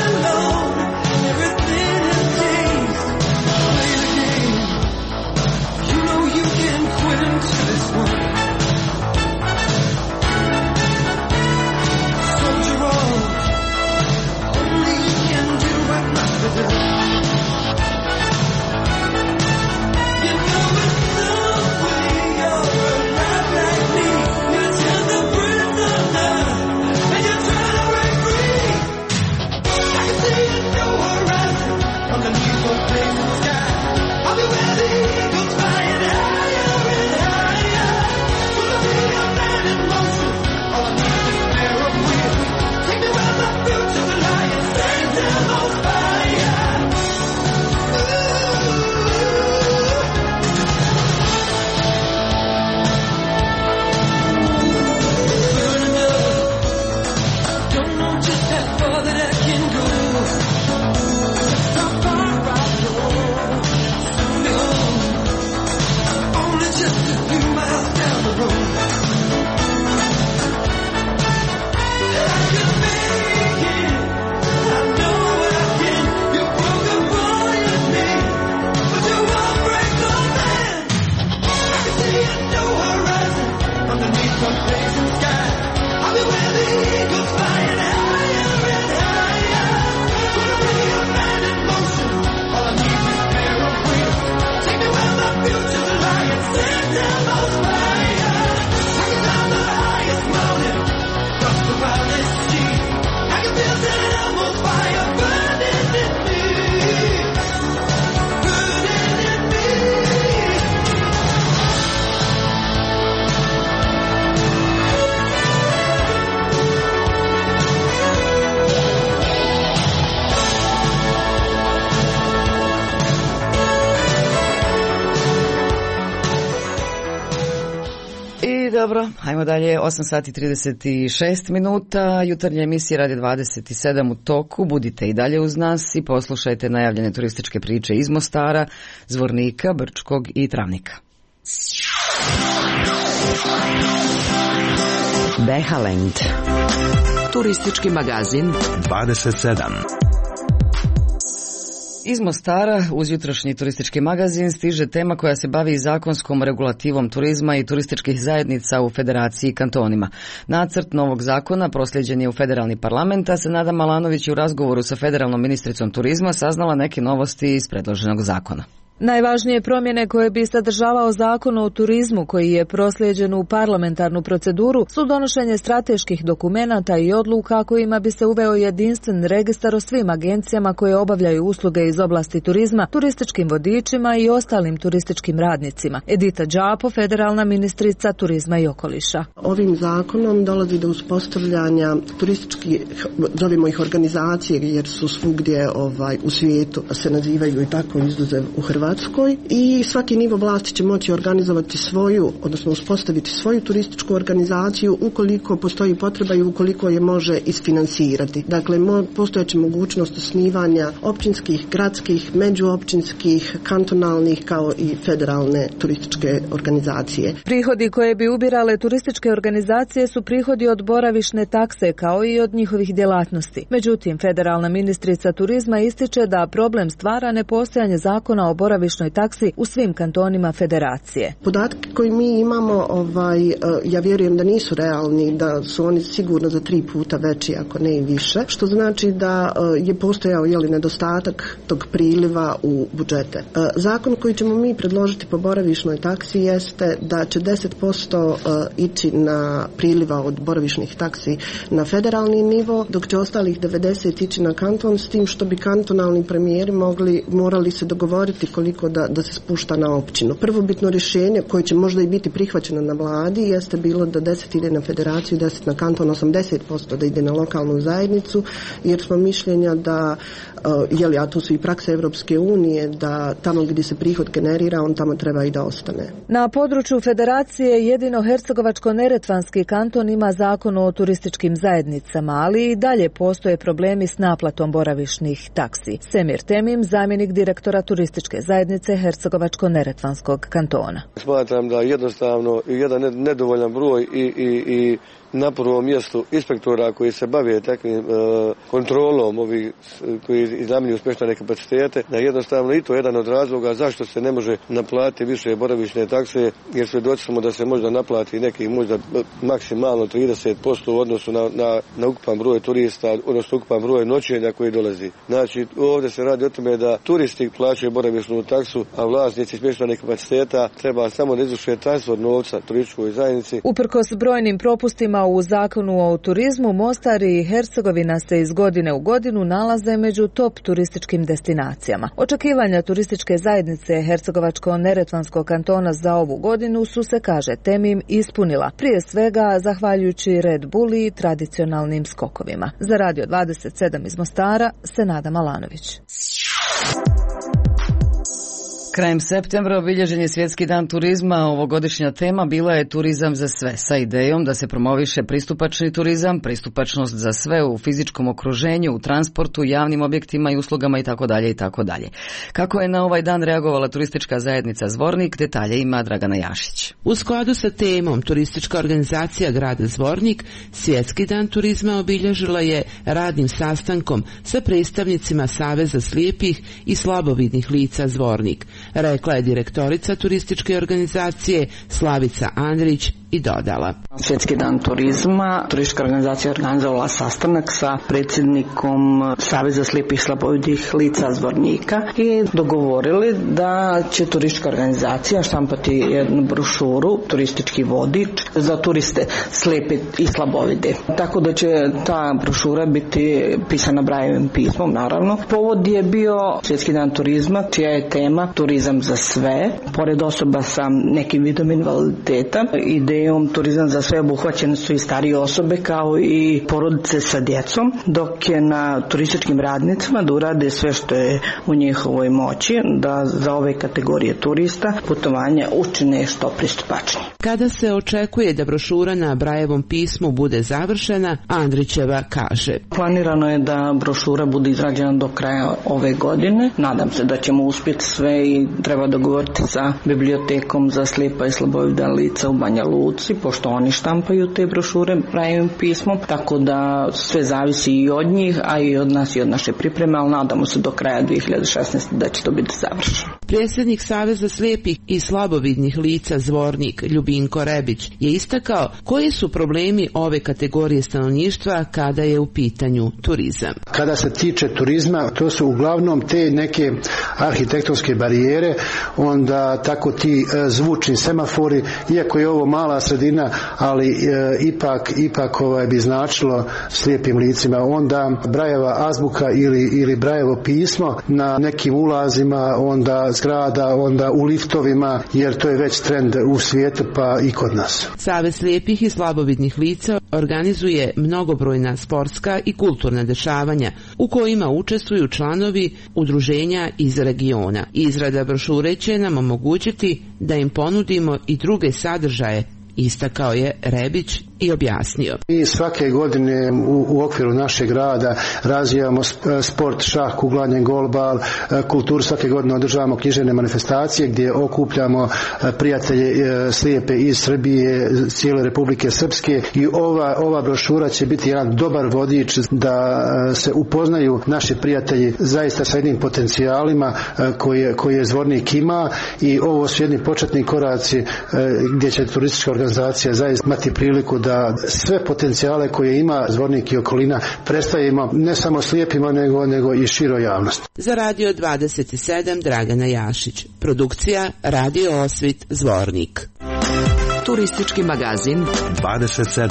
dobro, hajmo dalje, 8 sati 36 minuta, jutarnje emisije Radio 27 u toku, budite i dalje uz nas i poslušajte najavljene turističke priče iz Mostara, Zvornika, Brčkog i Travnika. Behaland, turistički magazin 27. Iz Mostara uz jutrošnji turistički magazin stiže tema koja se bavi zakonskom regulativom turizma i turističkih zajednica u Federaciji kantonima. Nacrt novog zakona prosljeđen je u federalni parlament, a Senada Malanović u razgovoru sa federalnom ministricom turizma saznala neke novosti iz predloženog zakona. Najvažnije promjene koje bi sadržavao zakon o turizmu koji je proslijeđen u parlamentarnu proceduru su donošenje strateških dokumenata i odluka kojima bi se uveo jedinstven registar o svim agencijama koje obavljaju usluge iz oblasti turizma, turističkim vodičima i ostalim turističkim radnicima. Edita Đapo, federalna ministrica turizma i okoliša. Ovim zakonom dolazi do uspostavljanja turističkih, zovimo ih organizacije, jer su svugdje u svijetu, se nazivaju i tako izuzev u Hrvatskoj. I svaki nivo vlasti će moći organizovati svoju, odnosno uspostaviti svoju turističku organizaciju ukoliko postoji potreba i ukoliko je može isfinansirati. Dakle, postojeće mogućnost osnivanja općinskih, gradskih, međuopćinskih, kantonalnih kao i federalne turističke organizacije. Prihodi koje bi ubirale turističke organizacije su prihodi od boravišne takse kao i od njihovih djelatnosti. Međutim, federalna ministrica turizma ističe da problem stvara nepostojanje zakona o boravišnoj taksi u svim kantonima federacije. Podatke koje mi imamo, ja vjerujem da nisu realni, da su oni sigurno za 3 puta veći, ako ne i više, što znači da je postojao nedostatak tog priliva u budžete. Zakon koji ćemo mi predložiti po boravišnoj taksi jeste da će 10% ići na priliva od boravišnih taksi na federalni nivo, dok će ostalih 90 ići na kanton, s tim što bi kantonalni premijeri morali se dogovoriti koliko da se spušta na općinu. Prvobitno rješenje koje će možda i biti prihvaćeno na vladi jeste bilo da 10 ide na federaciju, 10 na kanton, 80% da ide na lokalnu zajednicu, jer smo mišljenja da, a to su i prakse Europske unije, da tamo gdje se prihod generira, on tamo treba i da ostane. Na području federacije jedino Hercegovačko-neretvanski kanton ima zakon o turističkim zajednicama, ali i dalje postoje problemi s naplatom boravišnih taksi. Semir Temim, zamjenik direktora turističke zajednice Hercegovačko-neretvanskog kantona. Smatram da jednostavno jedan nedovoljan broj i na prvom mjestu inspektora koji se bave takvim kontrolom ovih koji iznajmljuju smještajne kapacitete, da jednostavno i to je jedan od razloga zašto se ne može naplatiti više boravišne takse, jer svjedoci smo da se možda naplati nekih možda maksimalno 30% u odnosu na ukupan broj turista, odnosno ukupan broj noćenja koji dolazi. Znači, ovdje se radi o tome da turisti plaćaju boravišnu taksu, a vlasnici smještajnih kapaciteta treba samo da izvrše transfer novca turističkoj zajednici. Uprkos brojnim propustima u zakonu o turizmu, Mostar i Hercegovina se iz godine u godinu nalaze među top turističkim destinacijama. Očekivanja turističke zajednice Hercegovačko-neretvanskog kantona za ovu godinu su se, kaže Temim, ispunila. Prije svega zahvaljujući Red Bull i tradicionalnim skokovima. Za Radio 27 iz Mostara, Senada Malanović. Krajem septembra obilježen je Svjetski dan turizma. Ovogodišnja tema bila je turizam za sve, sa idejom da se promoviše pristupačni turizam, pristupačnost za sve u fizičkom okruženju, u transportu, javnim objektima i uslugama itd. itd. Kako je na ovaj dan reagovala turistička zajednica Zvornik, detalje ima Dragana Jašić. U skladu sa temom turistička organizacija grada Zvornik Svjetski dan turizma obilježila je radnim sastankom sa predstavnicima Saveza slijepih i slabovidnih lica Zvornik, rekla je direktorica turističke organizacije Slavica Andrić i dodala. Svjetski dan turizma, turistička organizacija organizovala sastanak sa predsjednikom Saveza slijepih slabovidnih lica Zvornika i dogovorili da će turistička organizacija štampati jednu brošuru, turistički vodič za turiste slijepe i slabovide. Tako da će ta brošura biti pisana Braillovim pismom, naravno. Povod je bio Svjetski dan turizma, čija je tema turizam za sve. Pored osoba sa nekim vidom invaliditeta, idejom turizam za sve obuhvaćene su i starije osobe kao i porodice sa djecom, dok je na turističkoj turističkim radnicima da urade sve što je u njihovoj moći da za ove kategorije turista putovanja učine što pristupačnije. Kada se očekuje da brošura na Brajevom pismu bude završena, Andrićeva kaže: Planirano je da brošura bude izrađena do kraja ove godine. Nadam se da ćemo uspjeti sve i treba dogovoriti sa bibliotekom za slijepa i slabovidna lica u Banja Luci, pošto oni štampaju te brošure Brajevim pismom, tako da sve zavisi i od njih, a i od nas i od naše pripreme, ali nadamo se do kraja 2016. da će to biti završeno. Predsjednik Saveza slijepih i slabovidnih lica Zvornik Ljubinko Rebić je istakao koji su problemi ove kategorije stanovništva kada je u pitanju turizam. Kada se tiče turizma, to su uglavnom te neke arhitektonske barijere, onda tako ti zvučni semafori, iako je ovo mala sredina, ali ipak bi značilo slijepim licima. Onda Brajeva azbuka ili Brajevo pismo na nekim ulazima, onda zgrada, onda u liftovima, jer to je već trend u svijetu pa i kod nas. Savez slijepih i slabovidnih lica organizuje mnogobrojna sportska i kulturna dešavanja u kojima učestvuju članovi udruženja iz regiona. Izrada brošure će nam omogućiti da im ponudimo i druge sadržaje, istakao je Rebić i objasnio. Mi svake godine u okviru našeg rada razvijamo sport, šah, kuglanje, golbal, kulturu. Svake godine održavamo književne manifestacije gdje okupljamo prijatelje slijepe iz Srbije, cijele Republike Srpske, i ova brošura će biti jedan dobar vodič da se upoznaju naši prijatelji zaista sa jednim potencijalima koje Zvornik ima, i ovo su jedni početni koraci gdje će turistička organizacija zaista imati priliku da sve potencijale koje ima Zvornik i okolina predstavimo ne samo slijepima nego i široj javnosti. Za Radio 27 Dragana Jašić. Produkcija Radio Osvit Zvornik. Turistički magazin 27.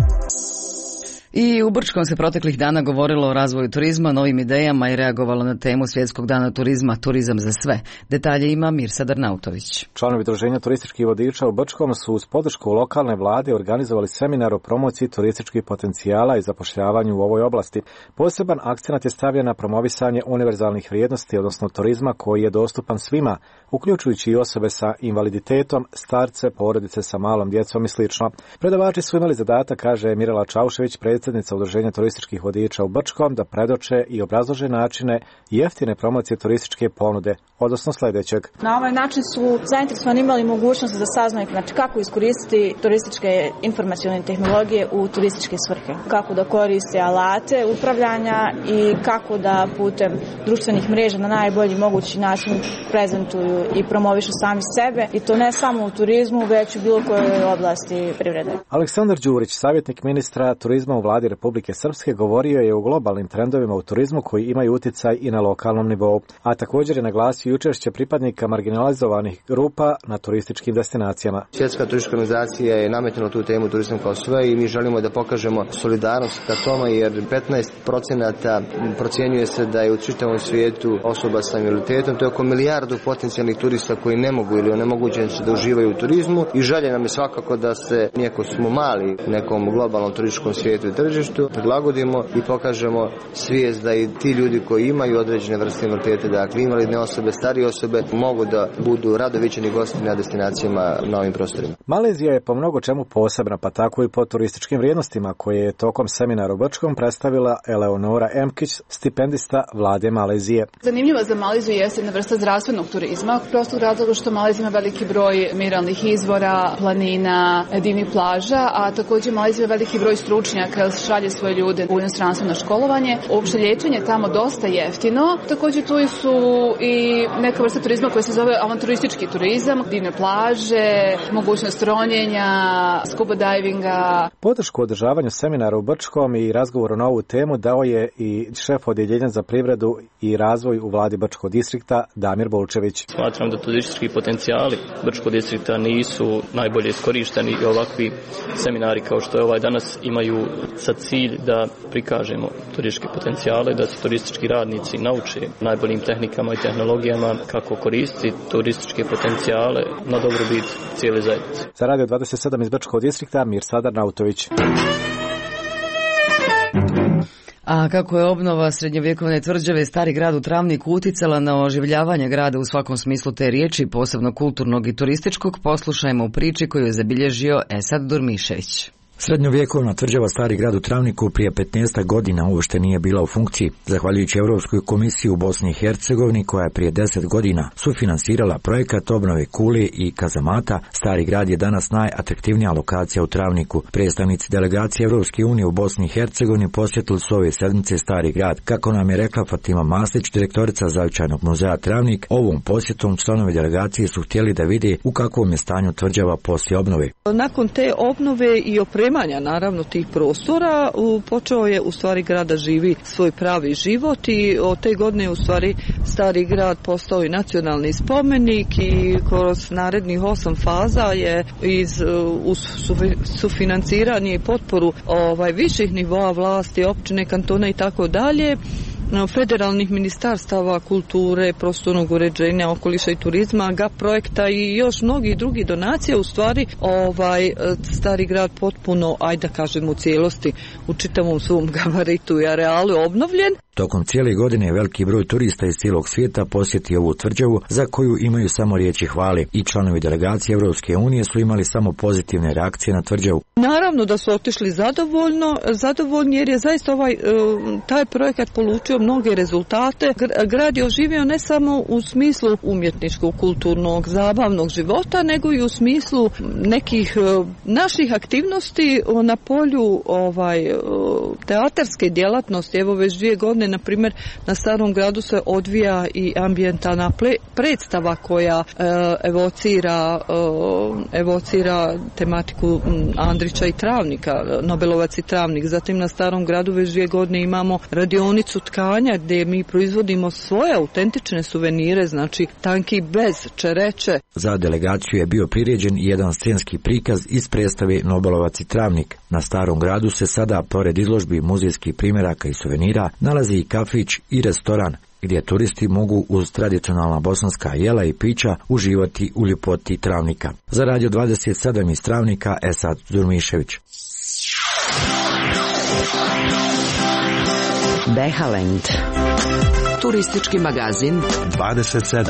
I u Brčkom se proteklih dana govorilo o razvoju turizma, novim idejama i reagovalo na temu Svjetskog dana turizma Turizam za sve. Detalje ima Mirsa Darnautović. Članovi Udruženja turističkih vodiča u Brčkom su uz podršku lokalne vlade organizovali seminar o promociji turističkih potencijala i zapošljavanju u ovoj oblasti. Poseban akcenat je stavljen na promovisanje univerzalnih vrijednosti, odnosno turizma koji je dostupan svima, uključujući i osobe sa invaliditetom, starce, porodice sa malom djecom i sl. Predavači su imali zadatak, kaže Mirela Čaušević, predsjednica Udruženja turističkih vodiča u Brčkom, da predoče i obrazlože načine jeftine promocije turističke ponude, odnosno sljedećeg. Na ovaj način su zainteresovani imali mogućnost da saznaju kako iskoristiti turističke informacione tehnologije u turističke svrhe, kako da koriste alate upravljanja i kako da putem društvenih mreža na najbolji mogući način prezentuju i promovišu sami sebe, i to ne samo u turizmu, već u bilo kojoj oblasti privrede. Aleksandar Đurić, savjetnik ministra turizma u vladi Republike Srpske, govorio je o globalnim trendovima u turizmu koji imaju utjecaj i na lokalnom nivou, a također je naglasio učešće pripadnika marginalizovanih grupa na turističkim destinacijama. Svjetska turistička organizacija je nametnula tu temu turizam kao sve i mi želimo da pokažemo solidarnost ka tome, jer 15% procjenjuje se da je u čitavom svijetu osoba sa invaliditetom. To je oko milijardu potencijalnih turista koji ne mogu ili onemogućeni su da uživaju u turizmu, i želje nam je svakako da se, iako smo mali u nekom globalnom turističkom svijetu i tržištu, prilagodimo i pokažemo svijest da i ti ljudi koji imaju određene vrste invaliditeta, dakle invalidne osobe, starije osobe, mogu da budu radoviđeni gosti na destinacijama na ovim prostorima. Malezija je po mnogo čemu posebna, pa tako i po turističkim vrijednostima, koje je tokom seminara u Brčkom predstavila Eleonora Emkić, stipendista vlade Malezije. Zanimljiva za Maleziju jeste jedna vrsta zdravstvenog turizma, prostog razloga što Malezija ima veliki broj mineralnih izvora, planina, divnih plaža, a također Malezija ima veliki broj stručnjaka, šalje svoje ljude u inostranstvo na školovanje. Uopšte liječenje tamo dosta jeftino. Također tu su i neka vrsta turizma koja se zove avanturistički turizam, divne plaže, mogućnost ronjenja, scuba divinga. Podršku održavanju seminara u Brčkom i razgovoru na ovu temu dao je i šef odjeljenja za privredu i razvoj u vladi Brčkog distrikta Damir Bolčević. Smatram da turistički potencijali Brčkog distrikta nisu najbolje iskorišteni i ovakvi seminari kao što je ovaj danas imaju za cilj da prikažemo turističke potencijale, da se turistički radnici nauče najboljim tehnikama i tehnologijama kako koristiti turističke potencijale na dobrobit cijele zajednice. Za Radio 27 iz Brčkog distrikta Mirsa Darnautović. A kako je obnova srednjovjekovne tvrđave Stari grad u Travniku uticala na oživljavanje grada u svakom smislu te riječi, posebno kulturnog i turističkog, poslušajmo u priči koju je zabilježio Esad Durmišević. Srednjovjekovna tvrđava Stari grad u Travniku prije 15 godina uopšte nije bila u funkciji, zahvaljujući Europskoj komisiji u Bosni i Hercegovini koja je prije 10 godina sufinansirala projekat obnove kule i kazamata. Stari grad je danas najatraktivnija lokacija u Travniku. Predstavnici delegacije Europske unije u Bosni i Hercegovini posjetili su ove sedmice Stari grad. Kako nam je rekla Fatima Maslić, direktorica Zavičajnog muzeja Travnik, ovom posjetom članovi delegacije su htjeli da vide u kakvom je stanju tvrđava poslije obnove. Nakon te obnove i opremanja naravno tih prostora počeo je u stvari grad da živi svoj pravi život i od te godine u stvari Stari grad postao i nacionalni spomenik i kroz narednih 8 faza je uz sufinanciranje i potporu viših nivoa vlasti, općine, kantona i tako dalje, federalnih ministarstava kulture, prostornog uređenja, okoliša i turizma, GAP projekta i još mnogi drugi donacija, u stvari Stari grad potpuno, ajde da kažem u cijelosti, u čitavom svom gabaritu i arealu obnovljen. Tokom cijele godine veliki broj turista iz cijelog svijeta posjeti ovu tvrđavu za koju imaju samo riječi hvale i članovi delegacije Europske unije su imali samo pozitivne reakcije na tvrđavu. Naravno da su otišli zadovoljni jer je zaista taj projekat polučio mnoge rezultate. Grad je oživio ne samo u smislu umjetničkog, kulturnog, zabavnog života, nego i u smislu nekih naših aktivnosti na polju teatarske djelatnosti. Evo već 2 godine na primjer na Starom gradu se odvija i ambijentalna predstava koja evocira tematiku Andrića i Travnika, Nobelovac i Travnik. Zatim na Starom gradu već 2 godine imamo radionicu tkanja gdje mi proizvodimo svoje autentične suvenire, znači tanki bez čereče. Za delegaciju je bio priređen jedan scenski prikaz iz predstave Nobelovac i Travnik. Na Starom gradu se sada, pored izložbi muzejskih primjeraka i suvenira, nalazi i kafić i restoran, gdje turisti mogu uz tradicionalna bosanska jela i pića uživati u ljepoti Travnika. Za Radio 27 iz Travnika, Esad Durmišević. Behaland. Turistički magazin 27.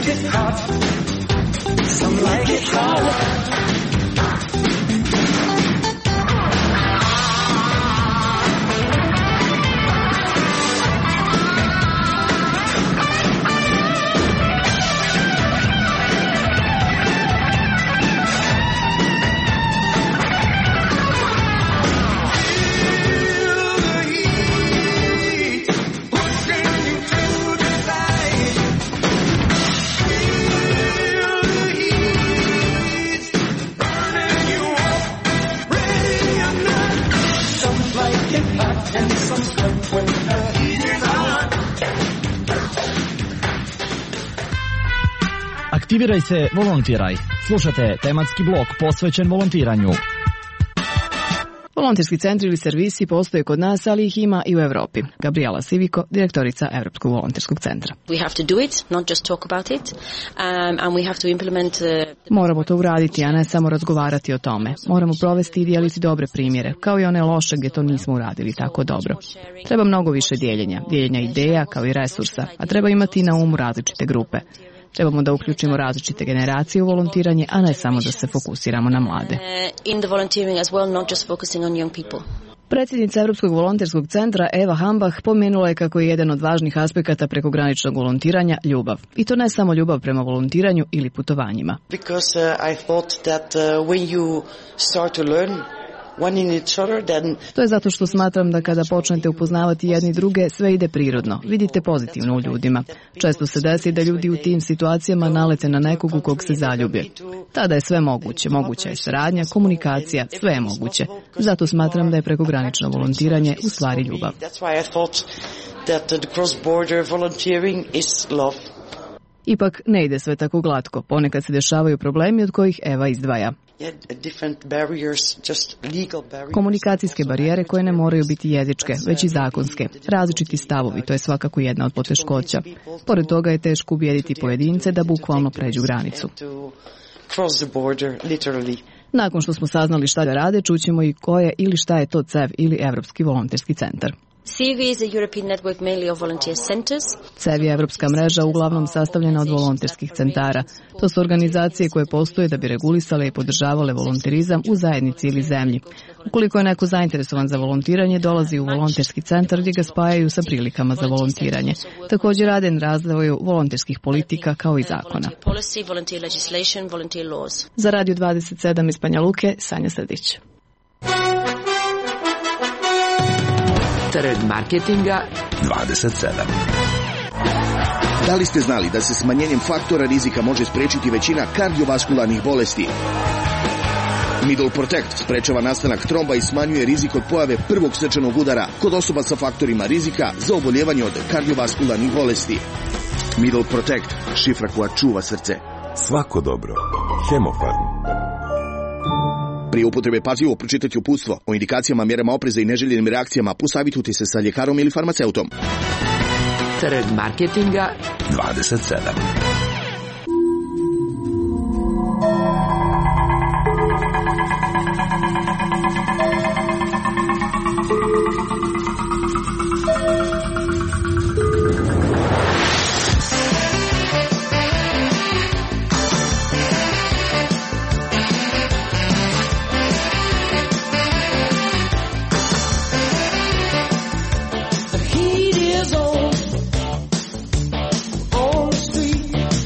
it hot, some like it hot. Aktiviraj se, volontiraj. Slušate tematski blok posvećen volontiranju. Volonterski centri ili servisi postoje kod nas, ali ih ima i u Evropi. Gabriela Siviko, direktorica Evropskog volonterskog centra. Moramo to uraditi, a ne samo razgovarati o tome. Moramo provesti i dijeliti dobre primjere, kao i one loše gdje to nismo uradili tako dobro. Treba mnogo više dijeljenja ideja kao i resursa, a treba imati na umu različite grupe. Trebamo da uključimo različite generacije u volontiranje, a ne samo da se fokusiramo na mlade. Predsjednica Europskog volonterskog centra Eva Hambach pomenula je kako je jedan od važnih aspekata prekograničnog volontiranja ljubav. I to ne samo ljubav prema volontiranju ili putovanjima. To je zato što smatram da kada počnete upoznavati jedni druge, sve ide prirodno. Vidite pozitivno u ljudima. Često se desi da ljudi u tim situacijama nalete na nekog u kog se zaljube. Tada je sve moguće. Moguća je saradnja, komunikacija, sve je moguće. Zato smatram da je prekogranično volontiranje u stvari ljubav. Ipak ne ide sve tako glatko. Ponekad se dešavaju problemi od kojih Eva izdvaja. Komunikacijske barijere koje ne moraju biti jezičke, već i zakonske. Različiti stavovi, to je svakako jedna od poteškoća. Pored toga je teško ubijediti pojedince da bukvalno pređu granicu. Nakon što smo saznali šta da rade, čućemo i ko je ili šta je to CEV ili Evropski volonterski centar. CEV je evropska mreža uglavnom sastavljena od volonterskih centara. To su organizacije koje postoje da bi regulisale i podržavale volonterizam u zajednici ili zemlji. Ukoliko je neko zainteresovan za volontiranje, dolazi u volonterski centar gdje ga spajaju sa prilikama za volontiranje. Također rade na razvoju volonterskih politika kao i zakona. Za Radio 27 iz Banja Luke, Sanja Srdić. Trg marketinga 27. Da li ste znali da se smanjenjem faktora rizika može sprečiti većina kardiovaskularnih bolesti? Middle Protect sprečava nastanak tromba i smanjuje rizik od pojave prvog srčanog udara kod osoba sa faktorima rizika za oboljevanje od kardiovaskularnih bolesti. Middle Protect, šifra koja čuva srce. Svako dobro. Hemofarm. Prije upotrebe pažljivo pročitati uputstvo o indikacijama, mjerama opreza i neželjenim reakcijama, posavitujte se sa ljekarom ili farmaceutom. Trg marketinga 27. The heat is on the street.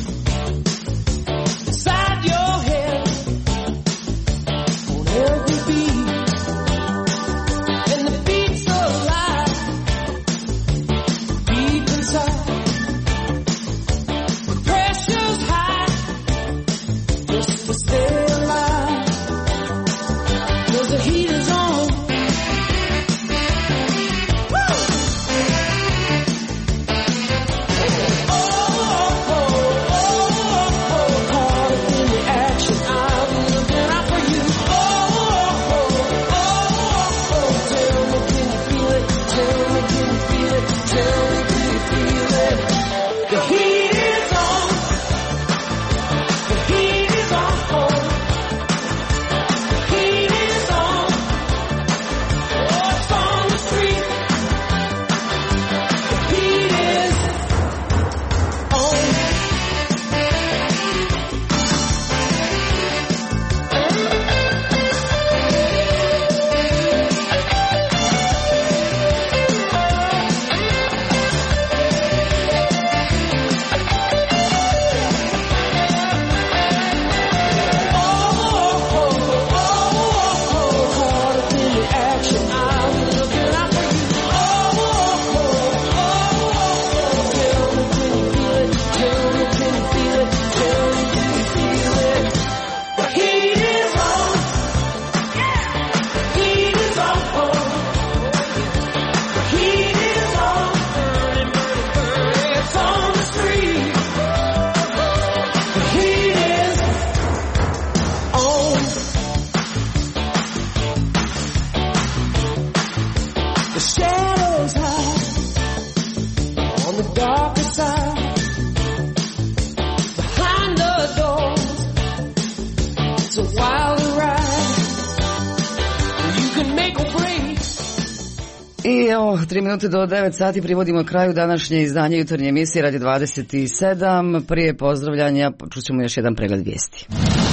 I evo, 3 minute do 9 sati privodimo kraju današnje izdanje jutarnje emisije Radi 27. Prije pozdravljanja čućemo još jedan pregled vijesti.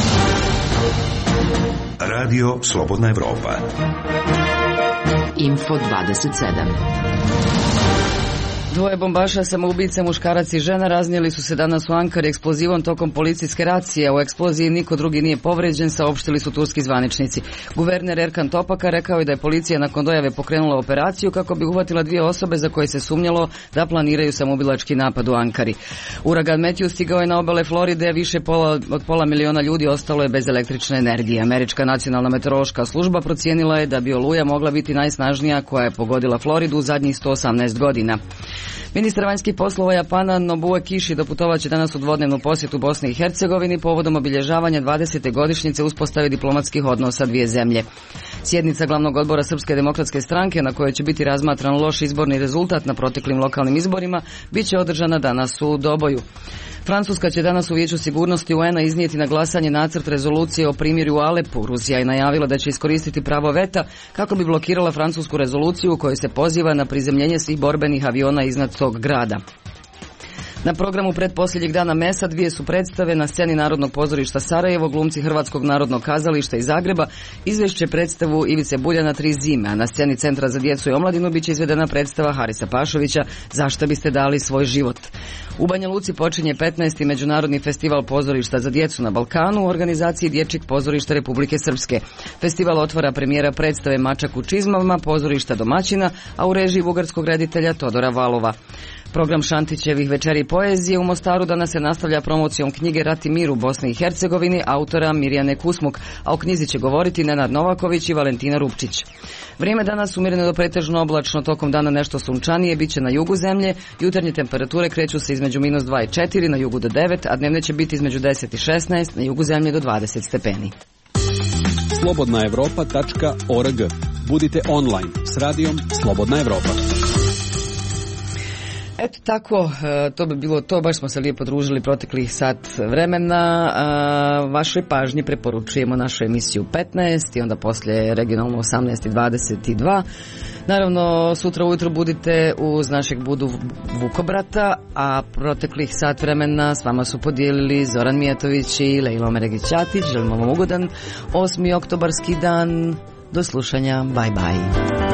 Radio Slobodna Evropa. Info 27. Dvoje bombaša, samoubice, muškarac i žena raznijeli su se danas u Ankari eksplozivom tokom policijske racije. U eksploziji niko drugi nije povređen, saopštili su turski zvaničnici. Guverner Erkan Topaka rekao je da je policija nakon dojave pokrenula operaciju kako bi uhvatila 2 osobe za koje se sumnjalo da planiraju samoubilački napad u Ankari. Uragan Matthew stigao je na obale Floride, više od pola miliona ljudi ostalo je bez električne energije. Američka nacionalna meteorološka služba procijenila je da bi oluja mogla biti najsnažnija koja je pogodila Floridu u zadnjih 118 godina. Ministar vanjskih poslova Japana Nobuo Kishi doputovaće danas u dvodnevnu posjetu Bosni i Hercegovini povodom obilježavanja 20. godišnjice uspostave diplomatskih odnosa dvije zemlje. Sjednica glavnog odbora Srpske demokratske stranke na kojoj će biti razmatran loš izborni rezultat na proteklim lokalnim izborima bit će održana danas u Doboju. Francuska će danas u Vijeću sigurnosti UN-a iznijeti na glasanje nacrt rezolucije o primirju u Alepu. Rusija je najavila da će iskoristiti pravo veta kako bi blokirala francusku rezoluciju u kojoj se poziva na prizemljenje svih borbenih aviona iznad tog grada. Na programu pretposljednjeg dana mesa 2 su predstave na sceni Narodnog pozorišta Sarajevo, glumci Hrvatskog narodnog kazališta iz Zagreba izvešće predstavu Ivice Buljana 3 zime, a na sceni Centra za djecu i omladinu biće izvedena predstava Harisa Pašovića Zašto biste dali svoj život. U Banja Luci počinje 15. Međunarodni festival pozorišta za djecu na Balkanu u organizaciji Dječjeg pozorišta Republike Srpske. Festival otvara premijera predstave Mačak u čizmama, pozorišta domaćina, a u režiji bugarskog reditelja Todora Valova. Program Šantićevih večeri poezije u Mostaru danas se nastavlja promocijom knjige Rat i mir u Bosni i Hercegovini autora Mirjane Kusmuk, a o knjizi će govoriti Nenad Novaković i Valentina Rupčić. Vrijeme danas umjereno do pretežno oblačno, tokom dana nešto sunčanije, bit će na jugu zemlje, jutarnje temperature kreću se između -2 i 4, na jugu do 9, a dnevne će biti između 10 i 16, na jugu zemlje do 20 stepeni. slobodnaevropa.org. Budite online s radijom Slobodna Evropa. Eto tako, to bi bilo to, baš smo se lijepo družili proteklih sat vremena. Vašoj pažnji preporučujemo našu emisiju 15 i onda poslije regionalno 18:22. Naravno, sutra ujutro budite uz našeg Budu Vukobrata, a proteklih sat vremena s vama su podijelili Zoran Mijatović i Lejlo Meregić-Ćatić. Želimo vam ugodan 8. oktobarski dan. Do slušanja, bye bye.